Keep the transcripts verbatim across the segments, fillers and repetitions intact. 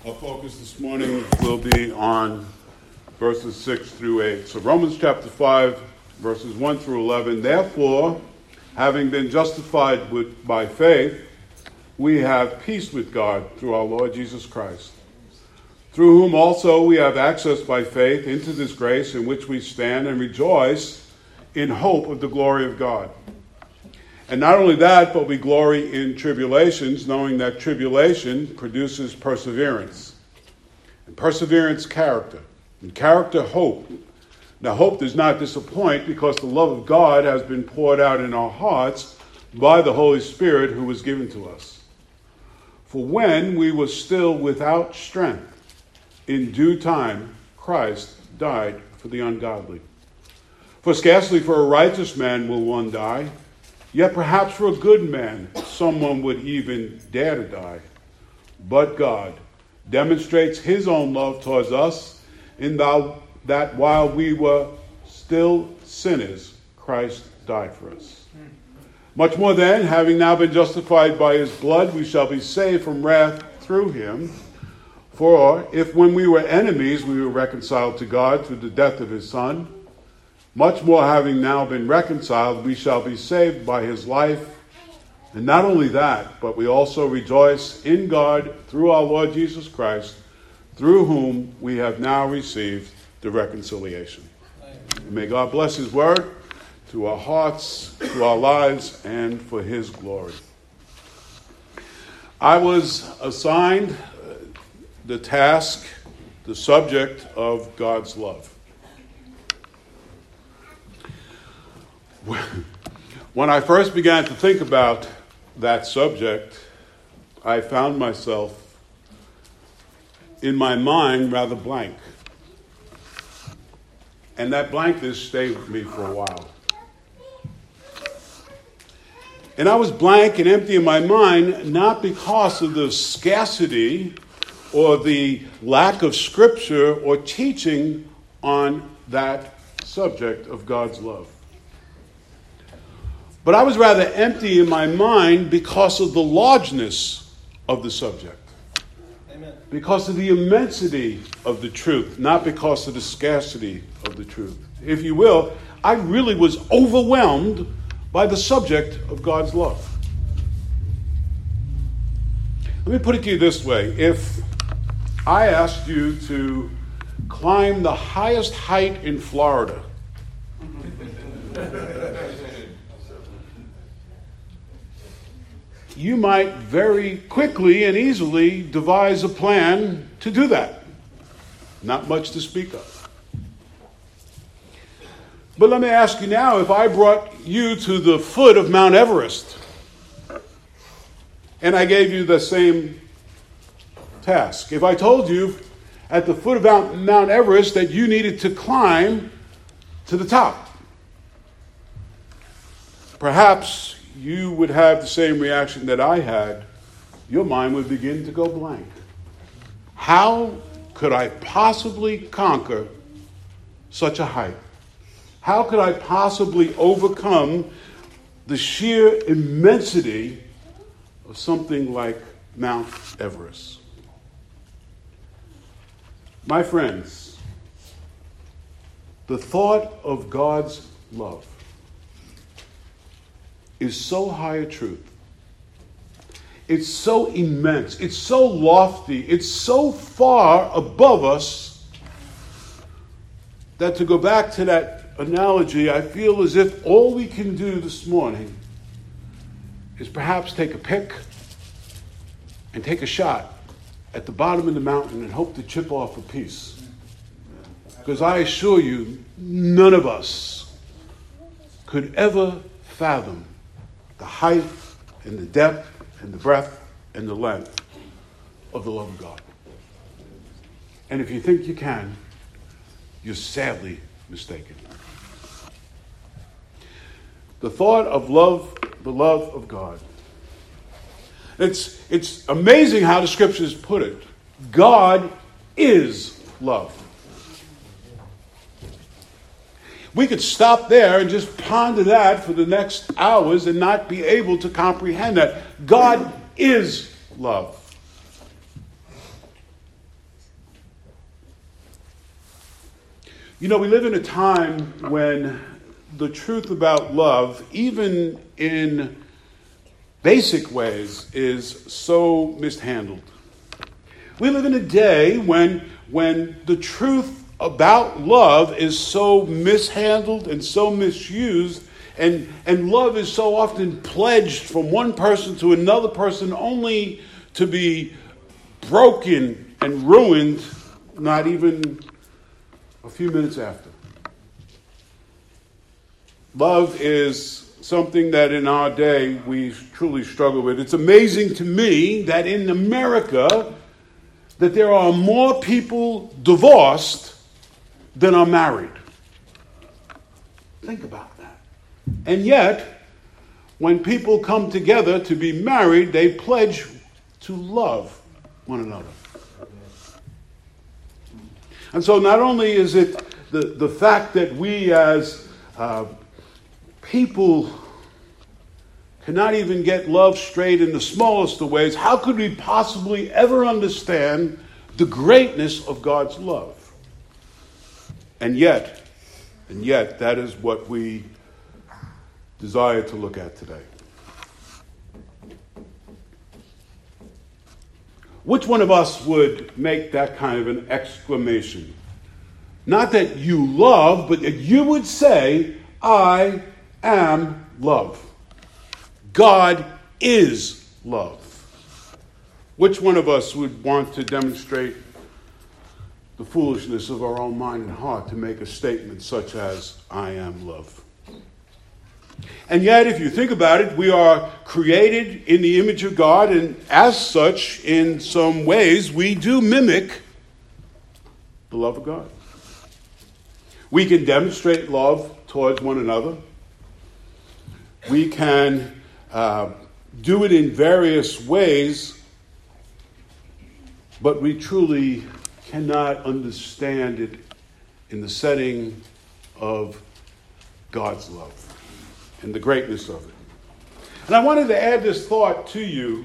Our focus this morning will be on verses six through eight. So Romans chapter five, verses one through eleven. Therefore, having been justified with, by faith, we have peace with God through our Lord Jesus Christ, through whom also we have access by faith into this grace in which we stand and rejoice in hope of the glory of God. And not only that, but we glory in tribulations, knowing that tribulation produces perseverance. And perseverance, character. And character, hope. Now, hope does not disappoint because the love of God has been poured out in our hearts by the Holy Spirit who was given to us. For when we were still without strength, in due time Christ died for the ungodly. For scarcely for a righteous man will one die, yet perhaps for a good man someone would even dare to die. But God demonstrates his own love towards us in that while we were still sinners, Christ died for us. Much more then, having now been justified by his blood, we shall be saved from wrath through him. For if when we were enemies we were reconciled to God through the death of his Son, much more having now been reconciled, we shall be saved by his life. And not only that, but we also rejoice in God through our Lord Jesus Christ, through whom we have now received the reconciliation. And may God bless his word to our hearts, to our lives, and for his glory. I was assigned the task, the subject of God's love. When I first began to think about that subject, I found myself in my mind rather blank. And that blankness stayed with me for a while. And I was blank and empty in my mind, not because of the scarcity or the lack of scripture or teaching on that subject of God's love. But I was rather empty in my mind because of the largeness of the subject. Amen. Because of the immensity of the truth, not because of the scarcity of the truth. If you will, I really was overwhelmed by the subject of God's love. Let me put it to you this way. If I asked you to climb the highest height in Florida, you might very quickly and easily devise a plan to do that. Not much to speak of. But let me ask you now, if I brought you to the foot of Mount Everest and I gave you the same task, if I told you at the foot of Mount Everest that you needed to climb to the top, perhaps you would have the same reaction that I had. Your mind would begin to go blank. How could I possibly conquer such a height? How could I possibly overcome the sheer immensity of something like Mount Everest? My friends, the thought of God's love is so high a truth. It's so immense. It's so lofty. It's so far above us that to go back to that analogy, I feel as if all we can do this morning is perhaps take a pick and take a shot at the bottom of the mountain and hope to chip off a piece. Because I assure you, none of us could ever fathom the height and the depth and the breadth and the length of the love of God. And if you think you can, you're sadly mistaken. The thought of love, the love of God. It's, it's amazing how the scriptures put it. God is love. We could stop there and just ponder that for the next hours and not be able to comprehend that. God is love. You know, we live in a time when the truth about love, even in basic ways, is so mishandled. We live in a day when, when the truth about love is so mishandled and so misused, and, and love is so often pledged from one person to another person only to be broken and ruined not even a few minutes after. Love is something that in our day we truly struggle with. It's amazing to me that in America that there are more people divorced than are married. Think about that. And yet, when people come together to be married, they pledge to love one another. And so not only is it the, the fact that we as uh, people cannot even get love straight in the smallest of ways, how could we possibly ever understand the greatness of God's love? And yet, and yet, that is what we desire to look at today. Which one of us would make that kind of an exclamation? Not that you love, but that you would say, I am love. God is love. Which one of us would want to demonstrate the foolishness of our own mind and heart to make a statement such as, I am love? And yet, if you think about it, we are created in the image of God, and as such, in some ways, we do mimic the love of God. We can demonstrate love towards one another. We can uh, do it in various ways, but we truly cannot understand it in the setting of God's love and the greatness of it. And I wanted to add this thought to you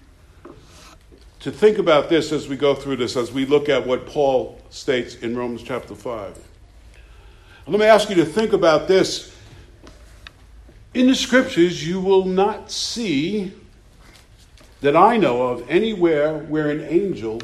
to think about this as we go through this, as we look at what Paul states in Romans chapter five. And let me ask you to think about this. In the scriptures, you will not see that I know of anywhere where an angel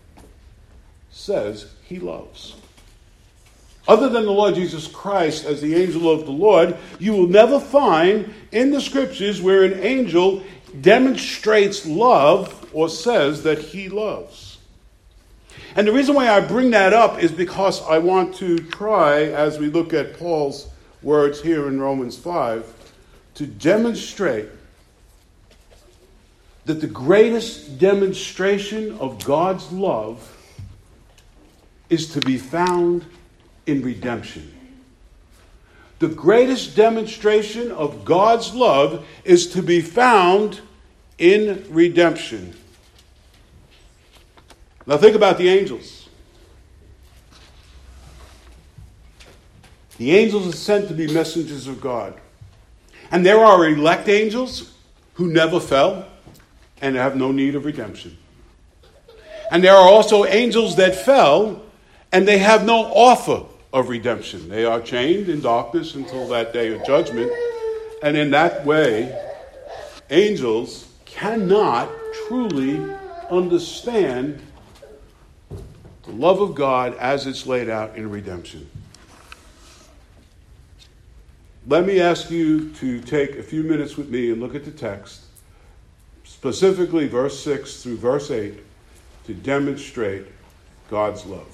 says he loves. Other than the Lord Jesus Christ as the angel of the Lord, you will never find in the scriptures where an angel demonstrates love or says that he loves. And the reason why I bring that up is because I want to try, as we look at Paul's words here in Romans five, to demonstrate that the greatest demonstration of God's love is to be found in redemption. The greatest demonstration of God's love is to be found in redemption. Now think about the angels. The angels are sent to be messengers of God. And there are elect angels who never fell and have no need of redemption. And there are also angels that fell and they have no offer of redemption. They are chained in darkness until that day of judgment. And in that way, angels cannot truly understand the love of God as it's laid out in redemption. Let me ask you to take a few minutes with me and look at the text, specifically verse six through verse eight, to demonstrate God's love.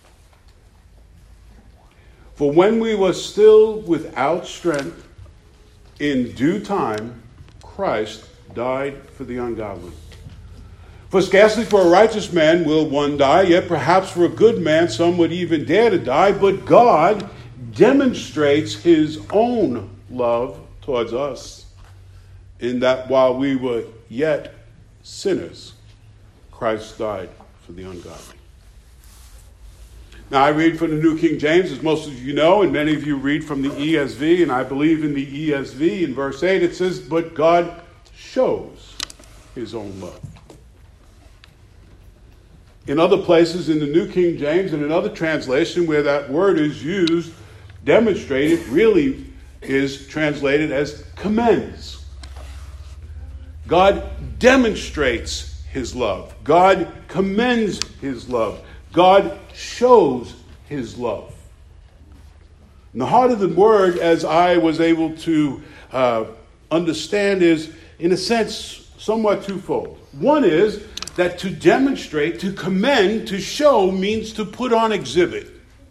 For when we were still without strength, in due time, Christ died for the ungodly. For scarcely for a righteous man will one die, yet perhaps for a good man some would even dare to die. But God demonstrates his own love towards us, in that while we were yet sinners, Christ died for the ungodly. Now, I read from the New King James, as most of you know, and many of you read from the E S V, and I believe in the E S V, in verse eight, it says, but God shows his own love. In other places in the New King James and in other translation where that word is used, demonstrated, really is translated as commends. God demonstrates his love. God commends his love. God shows his love. And the heart of the word, as I was able to uh, understand, is, in a sense, somewhat twofold. One is that to demonstrate, to commend, to show means to put on exhibit,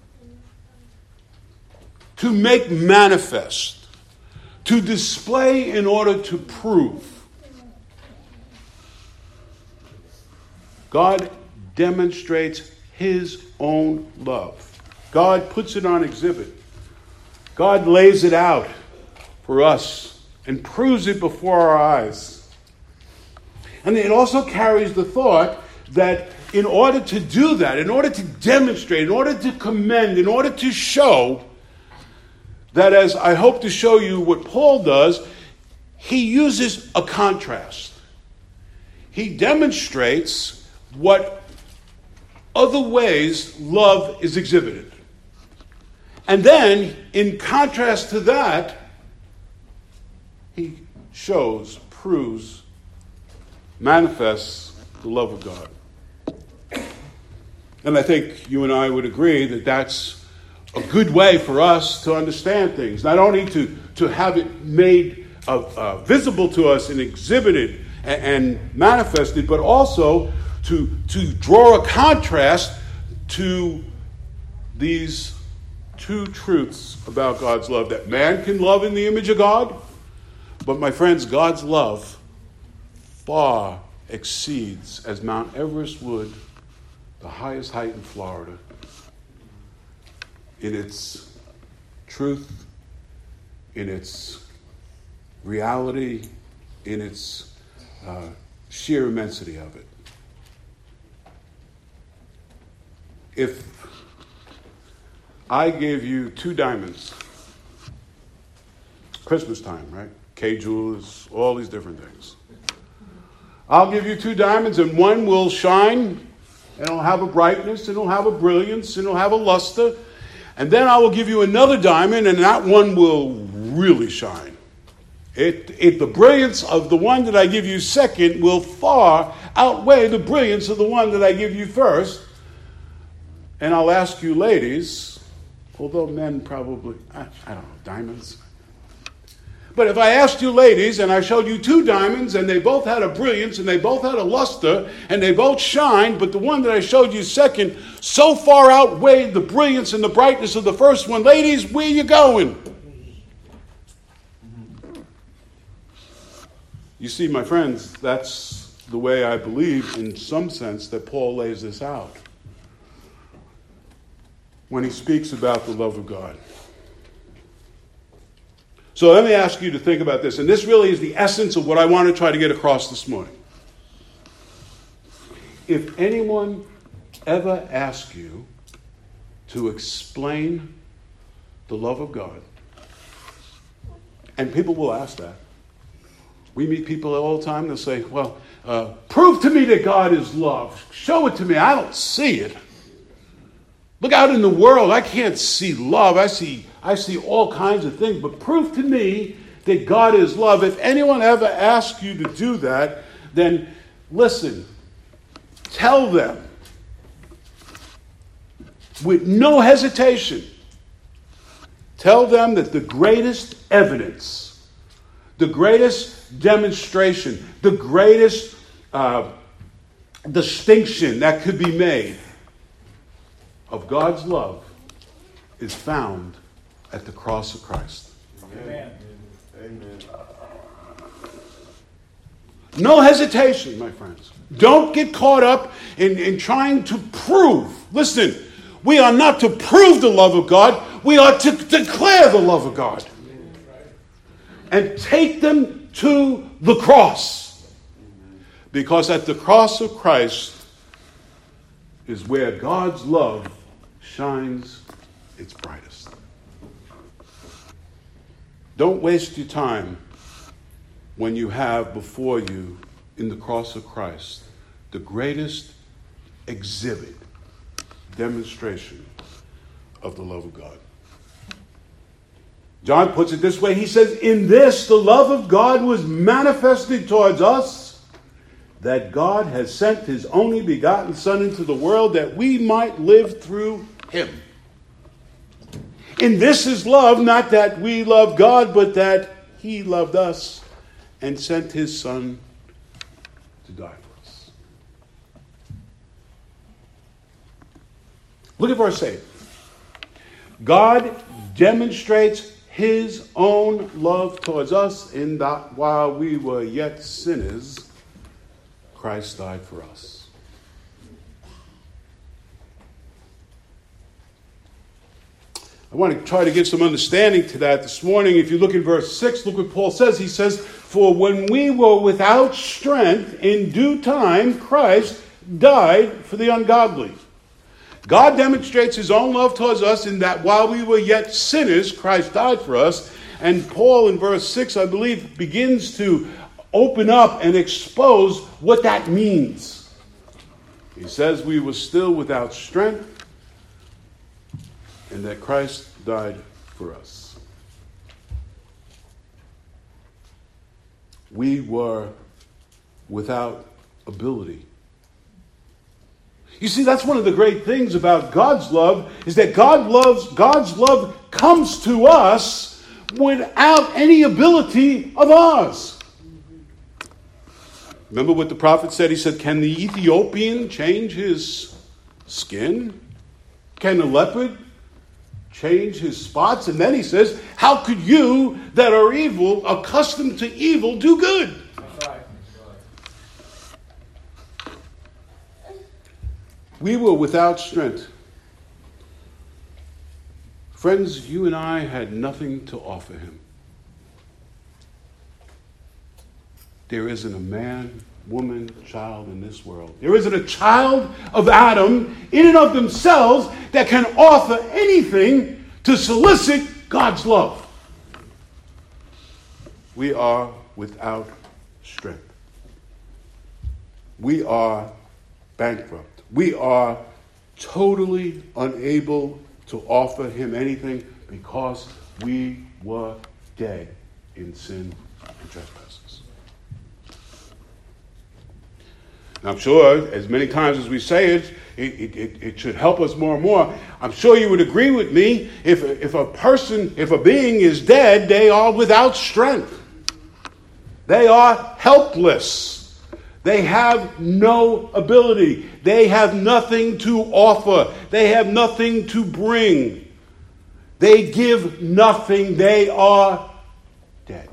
to make manifest, to display in order to prove. God demonstrates his own love. God puts it on exhibit. God lays it out for us and proves it before our eyes. And it also carries the thought that in order to do that, in order to demonstrate, in order to commend, in order to show, that as I hope to show you what Paul does, he uses a contrast. He demonstrates what other ways love is exhibited. And then, in contrast to that, he shows, proves, manifests the love of God. And I think you and I would agree that that's a good way for us to understand things. Not only to, to have it made uh, uh, visible to us and exhibited and, and manifested, but also to, to draw a contrast to these two truths about God's love. That man can love in the image of God, but my friends, God's love far exceeds, as Mount Everest would, the highest height in Florida, in its truth, in its reality, in its uh, sheer immensity of it. If I gave you two diamonds, Christmas time, right? K-jewelers, all these different things. I'll give you two diamonds, and one will shine, and it'll have a brightness, and it'll have a brilliance, and it'll have a luster. And then I will give you another diamond, and that one will really shine. It, it, the brilliance of the one that I give you second will far outweigh the brilliance of the one that I give you first. And I'll ask you ladies, although men probably, I, I don't know, diamonds. But if I asked you ladies and I showed you two diamonds and they both had a brilliance and they both had a luster and they both shined, but the one that I showed you second so far outweighed the brilliance and the brightness of the first one, ladies, where you going? You see, my friends, that's the way I believe in some sense that Paul lays this out when he speaks about the love of God. So let me ask you to think about this, and this really is the essence of what I want to try to get across this morning. If anyone ever asks you to explain the love of God, and people will ask that. We meet people all the time, they'll say, well, uh, prove to me that God is love. Show it to me. I don't see it. Look out in the world. I can't see love. I see I see all kinds of things. But prove to me that God is love. If anyone ever asks you to do that, then listen. Tell them with no hesitation. Tell them that the greatest evidence, the greatest demonstration, the greatest uh, distinction that could be made of God's love is found at the cross of Christ. Amen. Amen. No hesitation, my friends. Don't get caught up in, in trying to prove. Listen, we are not to prove the love of God. We are to declare the love of God. And take them to the cross. Because at the cross of Christ is where God's love shines its brightest. Don't waste your time when you have before you in the cross of Christ the greatest exhibit, demonstration of the love of God. John puts it this way. He says, in this the love of God was manifested towards us, that God has sent his only begotten Son into the world that we might live through him. In this is love, not that we love God, but that he loved us and sent his Son to die for us. Look at verse eight. God demonstrates his own love towards us in that while we were yet sinners, Christ died for us. I want to try to give some understanding to that this morning. If you look in verse six, look what Paul says. He says, for when we were without strength, in due time, Christ died for the ungodly. God demonstrates his own love towards us in that while we were yet sinners, Christ died for us. And Paul in verse six, I believe, begins to open up and expose what that means. He says we were still without strength and that Christ died for us. We were without ability. You see, that's one of the great things about God's love, is that God loves, God's love comes to us without any ability of ours. Remember what the prophet said? He said, can the Ethiopian change his skin? Can the leopard change his spots? And then he says, how could you that are evil, accustomed to evil, do good? We were without strength. Friends, you and I had nothing to offer him. There isn't a man, woman, child in this world. There isn't a child of Adam in and of themselves that can offer anything to solicit God's love. We are without strength. We are bankrupt. We are totally unable to offer him anything because we were dead in sin and trespasses. And I'm sure, as many times as we say it, it, it, it should help us more and more. I'm sure you would agree with me, if, if a person, if a being is dead, they are without strength. They are helpless. They have no ability. They have nothing to offer. They have nothing to bring. They give nothing. They are dead.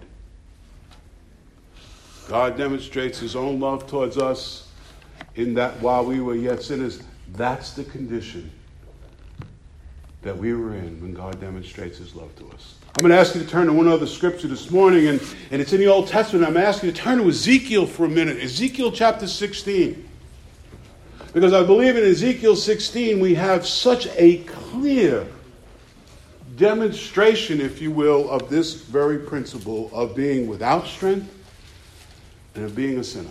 God demonstrates his own love towards us in that while we were yet sinners, that's the condition that we were in when God demonstrates his love to us. I'm going to ask you to turn to one other scripture this morning, and, and it's in the Old Testament. I'm asking you to turn to Ezekiel for a minute. Ezekiel chapter sixteen. Because I believe in Ezekiel sixteen we have such a clear demonstration, if you will, of this very principle of being without strength and of being a sinner.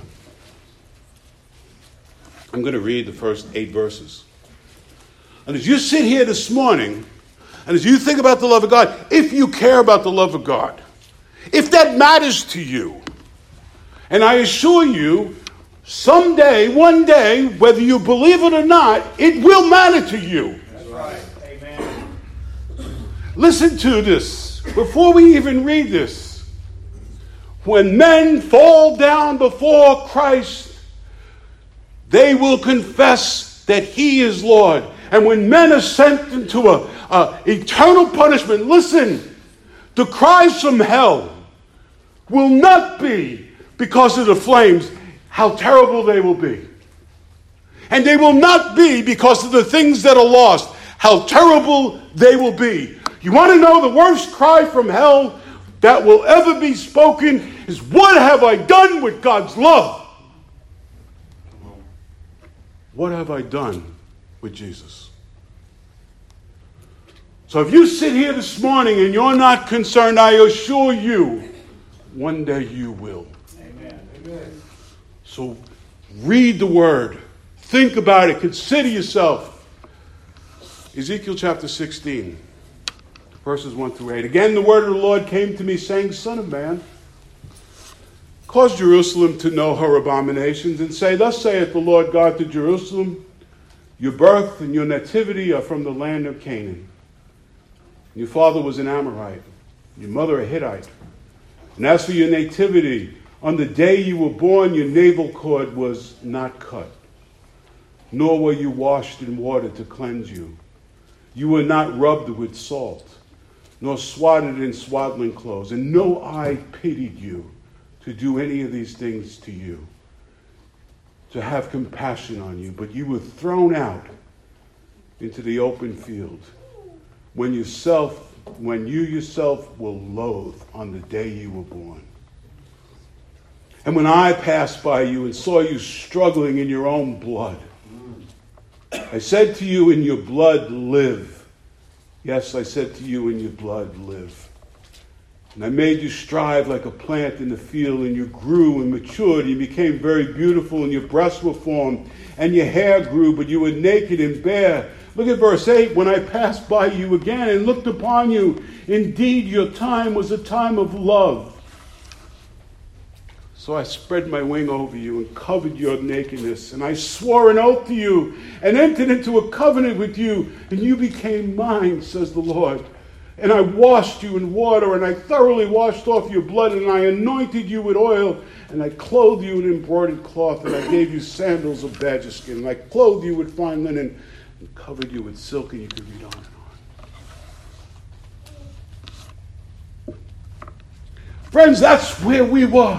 I'm going to read the first eight verses. And as you sit here this morning, and as you think about the love of God, if you care about the love of God, if that matters to you, and I assure you, someday, one day, whether you believe it or not, it will matter to you. That's right. Amen. Listen to this. Before we even read this, when men fall down before Christ, they will confess that he is Lord. And when men are sent into a, a eternal punishment, listen, the cries from hell will not be because of the flames, how terrible they will be. And they will not be because of the things that are lost, how terrible they will be. You want to know the worst cry from hell that will ever be spoken is, what have I done with God's love? What have I done with Jesus? So if you sit here this morning and you're not concerned, I assure you, one day you will. Amen. Amen. So read the word, Think about it. Consider yourself. Ezekiel chapter sixteen, verses one through eight. Again, the word of the Lord came to me, saying, Son of man, cause Jerusalem to know her abominations, and say, Thus saith the Lord God to Jerusalem, your birth and your nativity are from the land of Canaan. Your father was an Amorite, your mother a Hittite. And as for your nativity, on the day you were born, your navel cord was not cut, nor were you washed in water to cleanse you. You were not rubbed with salt, nor swaddled in swaddling clothes, and no eye pitied you to do any of these things to you, to have compassion on you. But you were thrown out into the open field when yourself, when you yourself were loathed on the day you were born. And when I passed by you and saw you struggling in your own blood, I said to you, in your blood live. Yes, I said to you, in your blood live. And I made you strive like a plant in the field, and you grew and matured, and you became very beautiful, and your breasts were formed, and your hair grew, but you were naked and bare. Look at verse eight. When I passed by you again and looked upon you, indeed your time was a time of love. So I spread my wing over you and covered your nakedness, and I swore an oath to you and entered into a covenant with you, and you became mine, says the Lord. And I washed you in water, and I thoroughly washed off your blood, and I anointed you with oil, and I clothed you in embroidered cloth, and I gave you sandals of badger skin, and I clothed you with fine linen, and covered you with silk, and you could read on and on. Friends, that's where we were.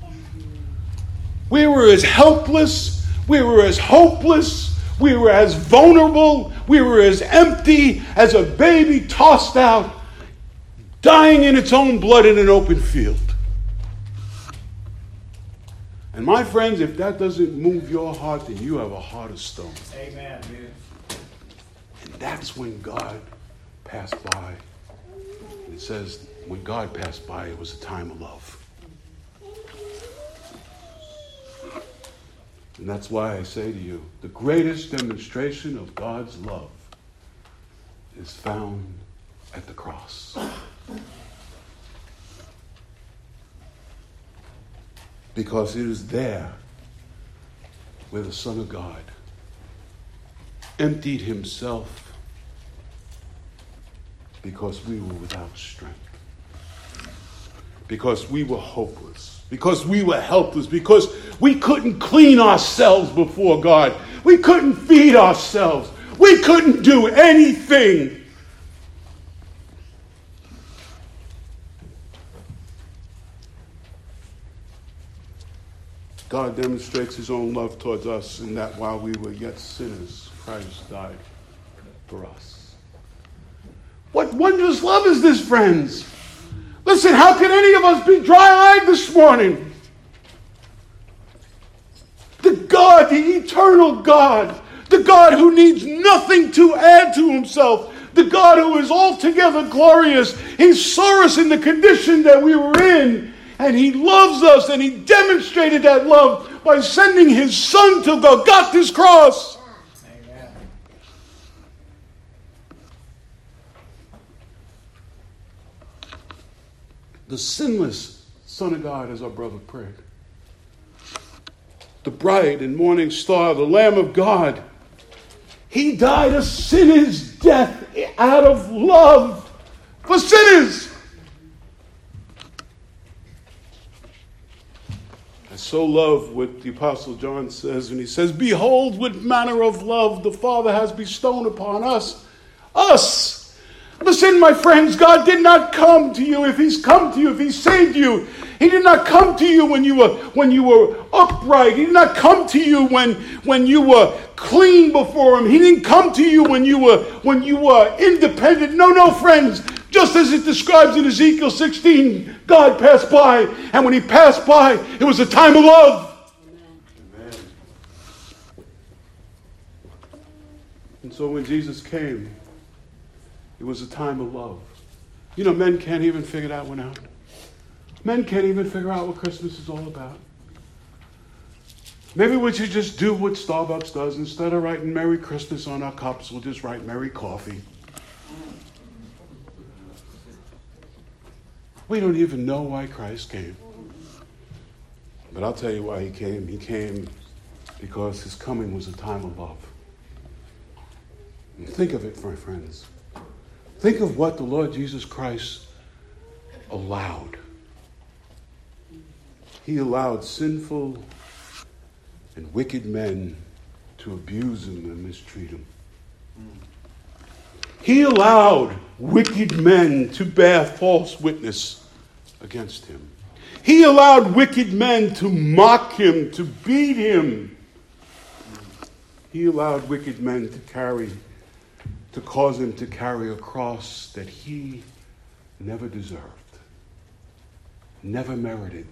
We were as helpless, we were as hopeless, we were as vulnerable, we were as empty as a baby tossed out, dying in its own blood in an open field. And my friends, if that doesn't move your heart, then you have a heart of stone. Amen. And that's when God passed by. It says, when God passed by, it was a time of love. And that's why I say to you, the greatest demonstration of God's love is found at the cross. Because it is there where the Son of God emptied himself because we were without strength. Because we were hopeless. Because we were helpless. Because we couldn't clean ourselves before God. We couldn't feed ourselves. We couldn't do anything. God demonstrates his own love towards us in that while we were yet sinners, Christ died for us. What wondrous love is this, friends? Listen, how can any of us be dry-eyed this morning? The God, the eternal God, the God who needs nothing to add to himself, the God who is altogether glorious, he saw us in the condition that we were in, and he loves us, and he demonstrated that love by sending his Son to Golgotha's cross. Amen. The sinless Son of God, as our brother prayed. The bright and morning star, the Lamb of God. He died a sinner's death out of love for sinners. I so love what the Apostle John says when he says, behold what manner of love the Father has bestowed upon us. Us. Listen, my friends, God did not come to you if he's come to you, if he saved you. He did not come to you when you were when you were upright. He did not come to you when, when you were clean before him. He didn't come to you when you were when you were independent. No, no, friends. Just as it describes in Ezekiel sixteen, God passed by, and when he passed by, it was a time of love. Amen. And so when Jesus came, it was a time of love. You know, men can't even figure that one out. Men can't even figure out what Christmas is all about. Maybe we should just do what Starbucks does. Instead of writing Merry Christmas on our cups, we'll just write Merry Coffee. We don't even know why Christ came. But I'll tell you why he came. He came because his coming was a time of love. And think of it, my friends. Think of what the Lord Jesus Christ allowed. He allowed sinful and wicked men to abuse him and mistreat him. He allowed wicked men to bear false witness against him. He allowed wicked men to mock him, to beat him. He allowed wicked men to carry, to cause him to carry a cross that he never deserved, never merited.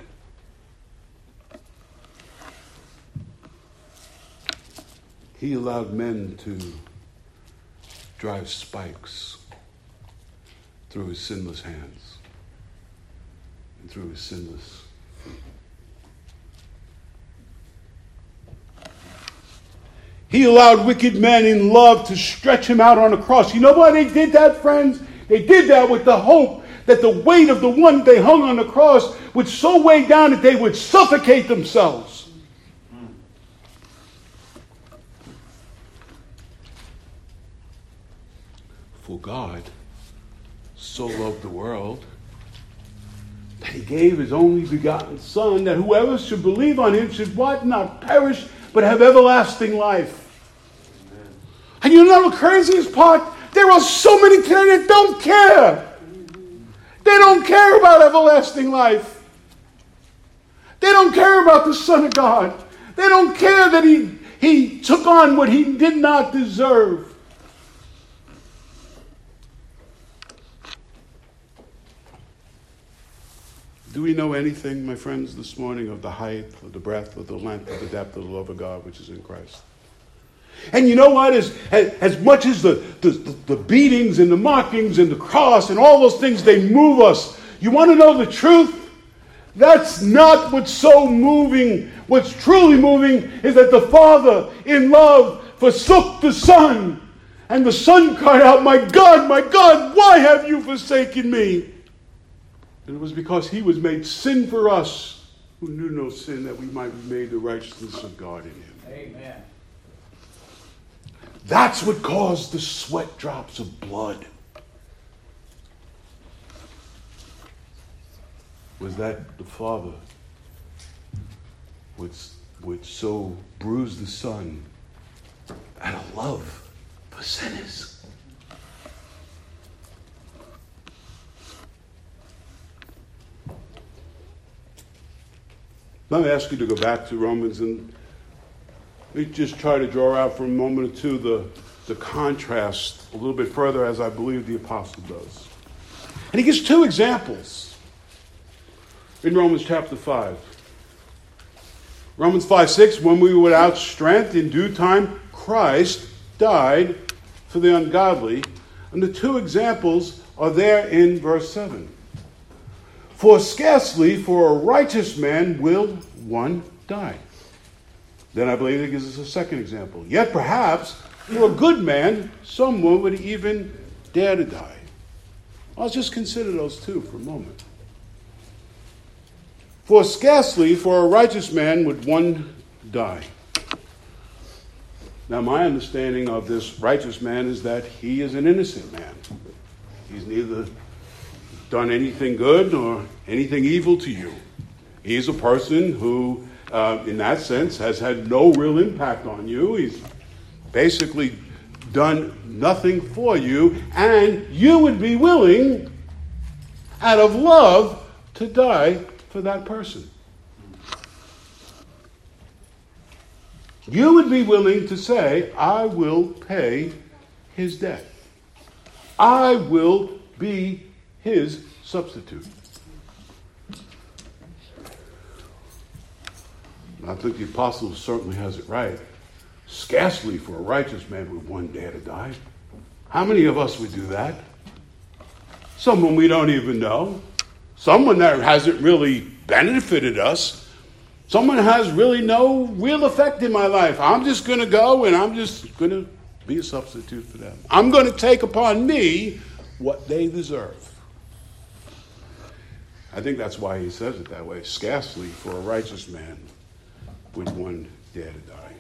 He allowed men to drive spikes through his sinless hands and through his sinless feet. He allowed wicked men in love to stretch him out on a cross. You know why they did that, friends? They did that with the hope that the weight of the one they hung on the cross would so weigh down that they would suffocate themselves. For God so loved the world that he gave his only begotten Son, that whoever should believe on him should what? Not perish, but have everlasting life. Amen. And you know the craziest part? There are so many today that don't care. They don't care about everlasting life. They don't care about the Son of God. They don't care that he, he took on what he did not deserve. Do we know anything, my friends, this morning of the height, of the breadth, of the length, of the depth of the love of God which is in Christ? And you know what? As, as much as the, the, the beatings and the mockings and the cross and all those things, they move us. You want to know the truth? That's not what's so moving. What's truly moving is that the Father, in love, forsook the Son. And the Son cried out, "My God, my God, why have you forsaken me?" And it was because he was made sin for us, who knew no sin, that we might be made the righteousness of God in him. Amen. That's what caused the sweat drops of blood. Was that the Father would, would so bruise the Son out of love for sinners. Let me ask you to go back to Romans and we just try to draw out for a moment or two the, the contrast a little bit further, as I believe the apostle does. And he gives two examples in Romans chapter five. Romans five six, when we were without strength, in due time Christ died for the ungodly. And the two examples are there in verse seven. For scarcely for a righteous man will one die. Then I believe it gives us a second example. Yet perhaps for a good man, someone would even dare to die. I'll just consider those two for a moment. For scarcely for a righteous man would one die. Now my understanding of this righteous man is that he is an innocent man. He's neither done anything good or anything evil to you. He's a person who, uh, in that sense, has had no real impact on you. He's basically done nothing for you, and you would be willing, out of love, to die for that person. You would be willing to say, I will pay his debt. I will be his substitute. I think the apostle certainly has it right. Scarcely for a righteous man would one dare to die. How many of us would do that? Someone we don't even know. Someone that hasn't really benefited us. Someone has really no real effect in my life. I'm just going to go and I'm just going to be a substitute for them. I'm going to take upon me what they deserve. I think that's why he says it that way. Scarcely for a righteous man would one dare to die.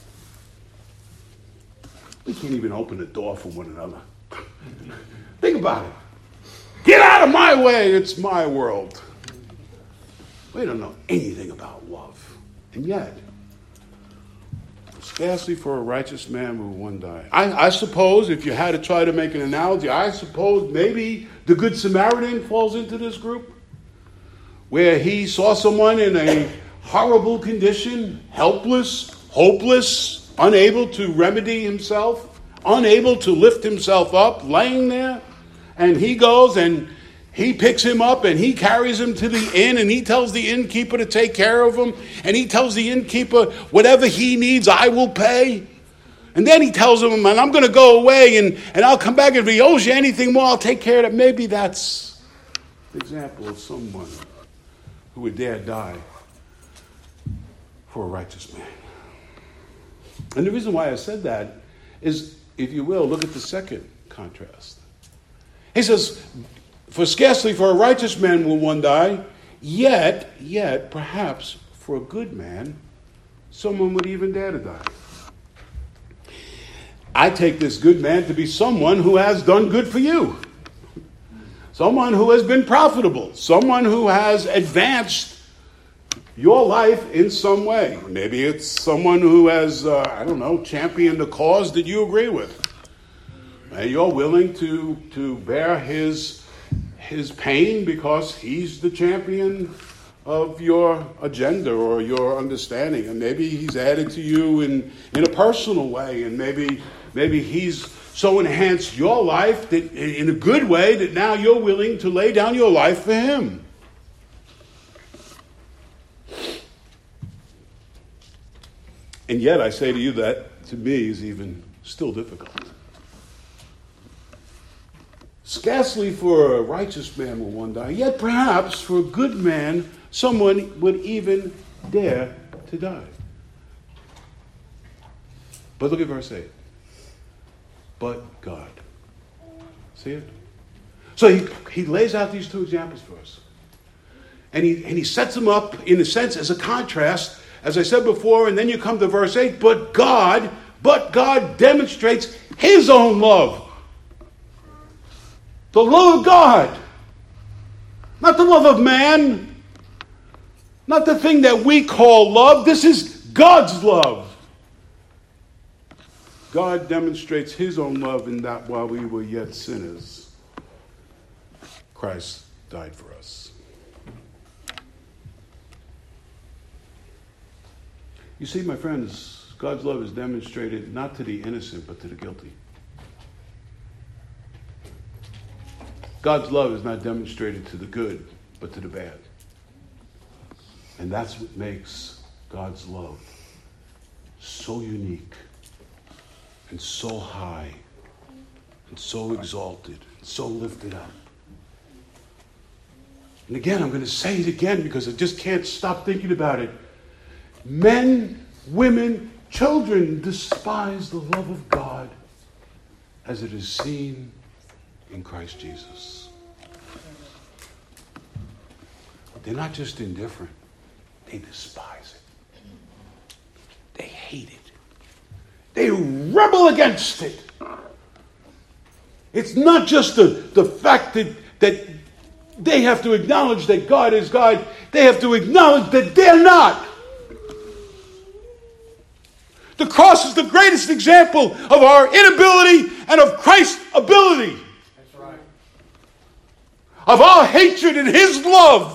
We can't even open the door for one another. Think about it. Get out of my way. It's my world. We don't know anything about love. And yet, scarcely for a righteous man will one die. I, I suppose, if you had to try to make an analogy, I suppose maybe the Good Samaritan falls into this group, where he saw someone in a horrible condition, helpless, hopeless, unable to remedy himself, unable to lift himself up, laying there, and he goes and he picks him up and he carries him to the inn and he tells the innkeeper to take care of him, and he tells the innkeeper, whatever he needs, I will pay. And then he tells him, and I'm going to go away and, and I'll come back, and if he owes you anything more, I'll take care of it. Maybe that's the example of someone who would dare die for a righteous man. And the reason why I said that is, if you will, look at the second contrast. He says, for scarcely for a righteous man will one die, yet, yet, perhaps for a good man, someone would even dare to die. I take this good man to be someone who has done good for you. Someone who has been profitable. Someone who has advanced your life in some way. Maybe it's someone who has, uh, I don't know, championed a cause that you agree with. And you're willing to, to bear his, his pain because he's the champion of your agenda or your understanding. And maybe he's added to you in, in a personal way. And maybe, maybe he's so enhanced your life that in a good way that now you're willing to lay down your life for him. And yet I say to you that, to me, is even still difficult. Scarcely for a righteous man will one die, yet perhaps for a good man someone would even dare to die. But look at verse eight. But God. See it? So he, he lays out these two examples for us. And he, and he sets them up, in a sense, as a contrast, as I said before, and then you come to verse eight, but God, but God demonstrates his own love. The love of God. Not the love of man. Not the thing that we call love. This is God's love. God demonstrates his own love in that while we were yet sinners, Christ died for us. You see, my friends, God's love is demonstrated not to the innocent, but to the guilty. God's love is not demonstrated to the good, but to the bad. And that's what makes God's love so unique and so high and so exalted and so lifted up. And again, I'm going to say it again because I just can't stop thinking about it. Men, women, children despise the love of God as it is seen in Christ Jesus. They're not just indifferent. They despise it. They hate it. They rebel against it. It's not just the, the fact that, that they have to acknowledge that God is God. They have to acknowledge that they're not. The cross is the greatest example of our inability and of Christ's ability. That's right. Of our hatred and his love.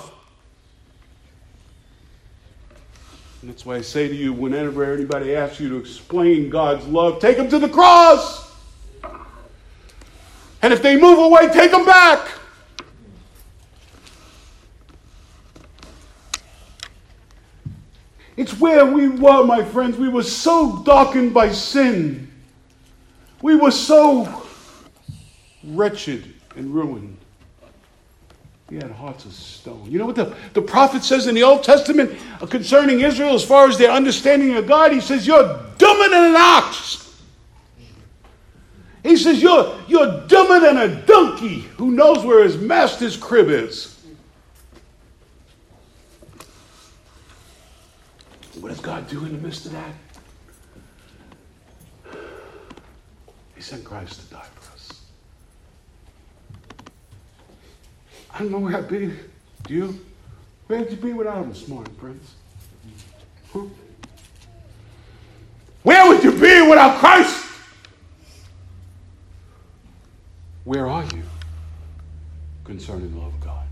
And that's why I say to you, whenever anybody asks you to explain God's love, take them to the cross. And if they move away, take them back. It's where we were, my friends. We were so darkened by sin. We were so wretched and ruined. He had hearts of stone. You know what the, the prophet says in the Old Testament concerning Israel as far as their understanding of God? He says, you're dumber than an ox. He says, you're, you're dumber than a donkey who knows where his master's crib is. What does God do in the midst of that? He sent Christ to die for us. I don't know where I'd be. Do you? Where would you be without him this morning, friends? Huh? Where would you be without Christ? Where are you concerning the love of God?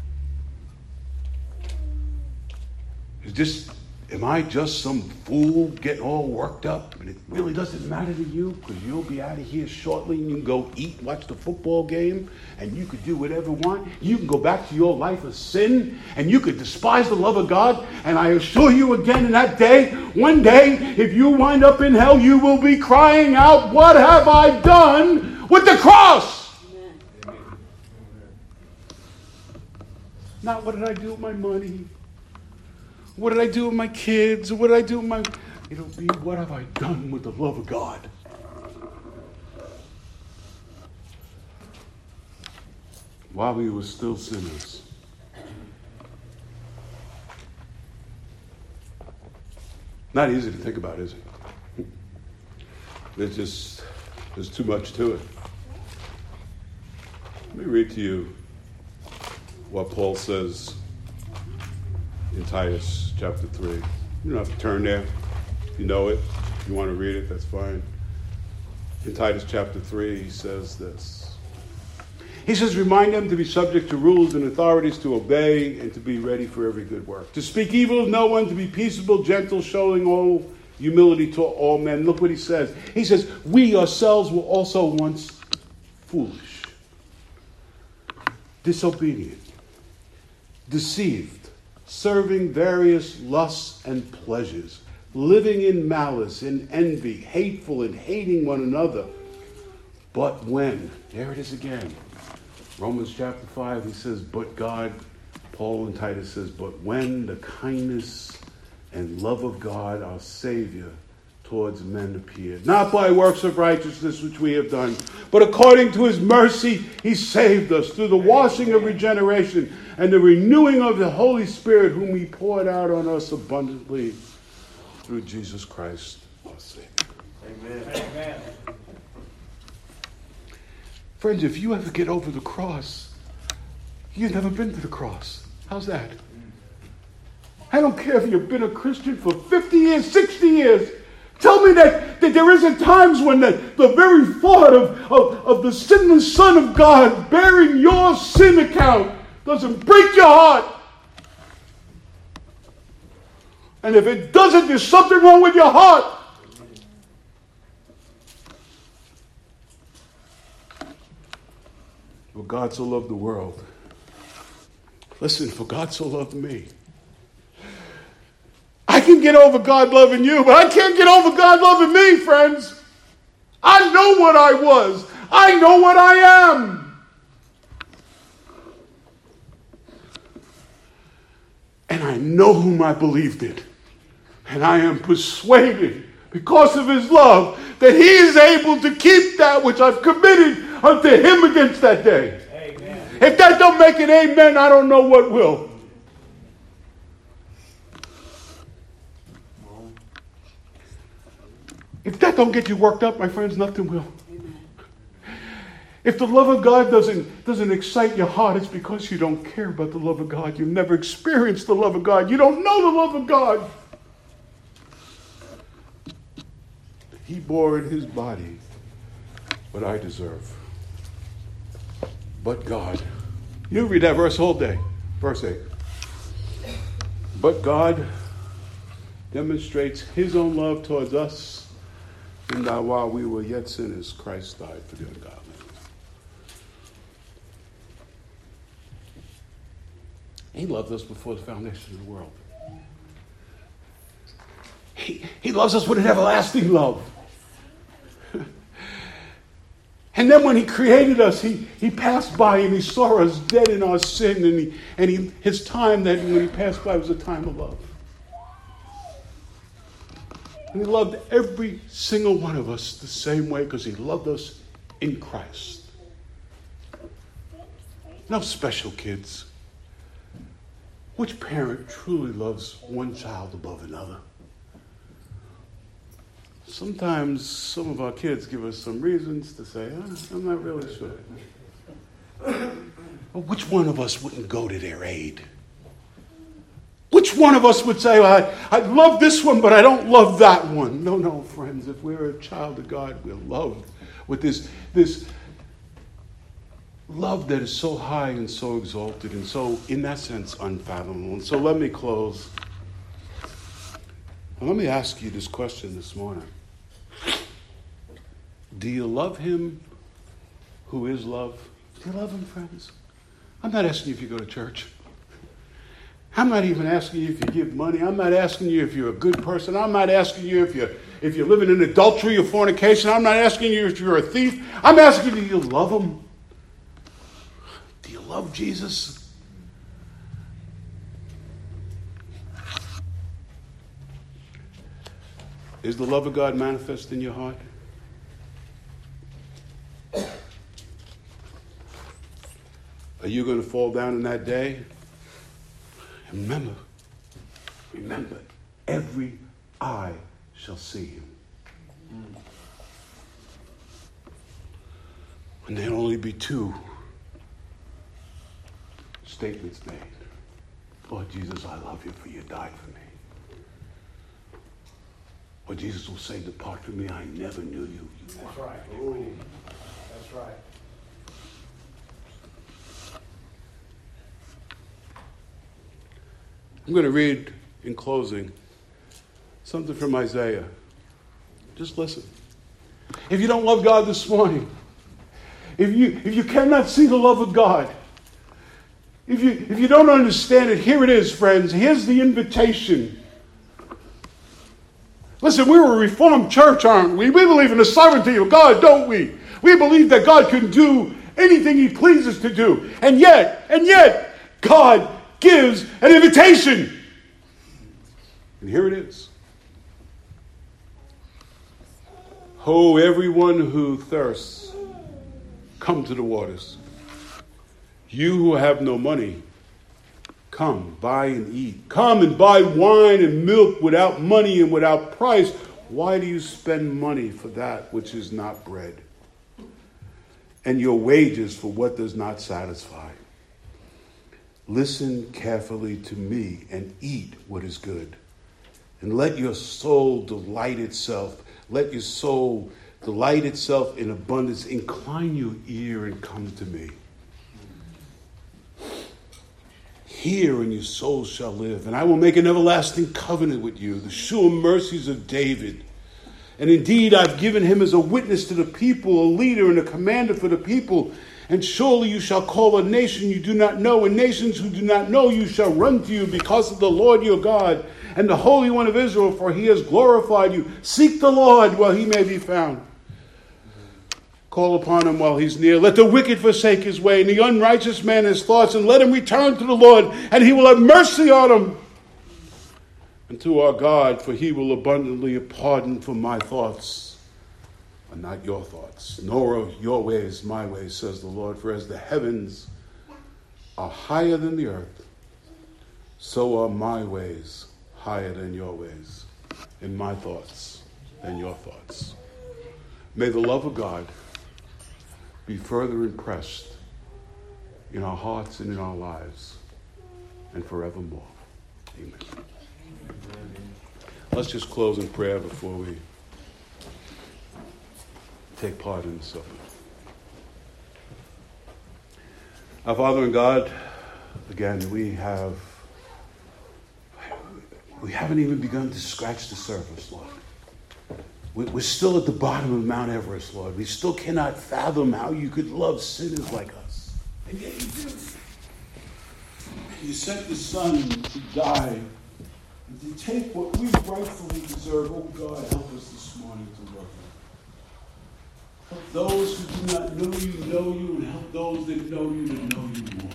Is this, am I just some fool getting all worked up and it really doesn't matter to you because you'll be out of here shortly and you can go eat, watch the football game, and you could do whatever you want. You can go back to your life of sin and you could despise the love of God. And I assure you again in that day, one day, if you wind up in hell, you will be crying out, what have I done with the cross? Not what did I do with my money? What did I do with my kids? What did I do with my... It'll be what have I done with the love of God? While we were still sinners. Not easy to think about, is it? There's just, there's too much to it. Let me read to you what Paul says in Titus chapter three. You don't have to turn there. If you know it, if you want to read it, that's fine. In Titus chapter three, he says this. He says, remind them to be subject to rules and authorities, to obey, and to be ready for every good work. To speak evil of no one, to be peaceable, gentle, showing all humility to all men. Look what he says. He says, we ourselves were also once foolish, disobedient, deceived, serving various lusts and pleasures, living in malice, in envy, hateful and hating one another. But when, there it is again, Romans chapter five, he says, but God, Paul and Titus says, but when the kindness and love of God, our Savior, towards men appeared, not by works of righteousness which we have done, but according to his mercy, he saved us through the washing of regeneration and the renewing of the Holy Spirit, whom he poured out on us abundantly through Jesus Christ, our Savior. Amen. Amen. Friends, if you ever get over the cross, you've never been to the cross. How's that? I don't care if you've been a Christian for fifty years, sixty years. Tell me that, that there isn't times when the, the very thought of, of, of the sinless Son of God bearing your sin account doesn't break your heart. And if it doesn't, there's something wrong with your heart. For God so loved the world. Listen, for God so loved me. I can get over God loving you, but I can't get over God loving me, friends. I know what I was. I know what I am. And I know whom I believed in. And I am persuaded, because of his love, that he is able to keep that which I've committed unto him against that day. Amen. If that don't make it amen, I don't know what will. If that don't get you worked up, my friends, nothing will. Amen. If the love of God doesn't, doesn't excite your heart, it's because you don't care about the love of God. You've never experienced the love of God. You don't know the love of God. He bore in his body what I deserve. But God. You read that verse all day. Verse eight. But God demonstrates his own love towards us, in that while we were yet sinners, Christ died for the ungodly. He loved us before the foundation of the world. He, he loves us with an everlasting love. And And then when he created us, he, he passed by and he saw us dead in our sin. And, he, and he, his time that when he passed by was a time of love. And he loved every single one of us the same way because he loved us in Christ. No special kids. Which parent truly loves one child above another? Sometimes some of our kids give us some reasons to say, oh, I'm not really sure. But which one of us wouldn't go to their aid? Which one of us would say, well, I, I love this one, but I don't love that one? No, no, friends. If we're a child of God, we're loved with this, this love that is so high and so exalted and so, in that sense, unfathomable. And so let me close. And let me ask you this question this morning. Do you love him who is love? Do you love him, friends? I'm not asking you if you go to church. I'm not even asking you if you give money. I'm not asking you if you're a good person. I'm not asking you if you're, if you're living in adultery or fornication. I'm not asking you if you're a thief. I'm asking you, do you love him? Do you love Jesus? Is the love of God manifest in your heart? Are you going to fall down in that day? And remember, remember, every eye shall see him. And there'll only be two statements made. Lord Jesus, I love you for you died for me. Or Jesus will say, depart from me, I never knew you. That's right. Ooh, that's right. I'm going to read, in closing, something from Isaiah. Just listen. If you don't love God this morning, if you, if you cannot see the love of God, if you, if you don't understand it, here it is, friends. Here's the invitation. Listen, we're a Reformed church, aren't we? We believe in the sovereignty of God, don't we? We believe that God can do anything he pleases to do. And yet, and yet, God gives an invitation. And here it is. Ho, everyone who thirsts, come to the waters. You who have no money, come, buy and eat. Come and buy wine and milk without money and without price. Why do you spend money for that which is not bread, and your wages for what does not satisfy? Listen carefully to me and eat what is good. And let your soul delight itself. Let your soul delight itself in abundance. Incline your ear and come to me. Hear and your soul shall live. And I will make an everlasting covenant with you, the sure mercies of David. And indeed, I've given him as a witness to the people, a leader and a commander for the people. And surely you shall call a nation you do not know, and nations who do not know you shall run to you because of the Lord your God and the Holy One of Israel, for he has glorified you. Seek the Lord while he may be found. Call upon him while he's near. Let the wicked forsake his way, and the unrighteous man his thoughts, and let him return to the Lord, and he will have mercy on him. And to our God, for he will abundantly pardon for my thoughts are not your thoughts, nor are your ways my ways, says the Lord. For as the heavens are higher than the earth, so are my ways higher than your ways, and my thoughts than your thoughts. May the love of God be further impressed in our hearts and in our lives, and forevermore. Amen. Let's just close in prayer before we take part in the supper. Our Father and God, again, we have we haven't even begun to scratch the surface, Lord. We're still at the bottom of Mount Everest, Lord. We still cannot fathom how you could love sinners like us. And yet you do. You sent the Son to die and to take what we rightfully deserve. Oh God, help us this morning to love Help those who do not know you know you, and help those that know you to know you more.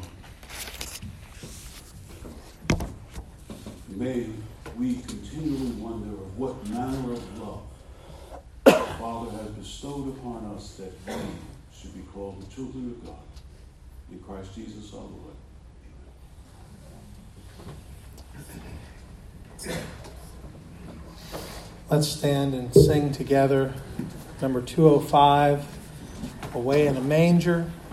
May we continually wonder of what manner of love the Father has bestowed upon us that we should be called the children of God. In Christ Jesus our Lord. Let's stand and sing together number two oh five, Away in a Manger.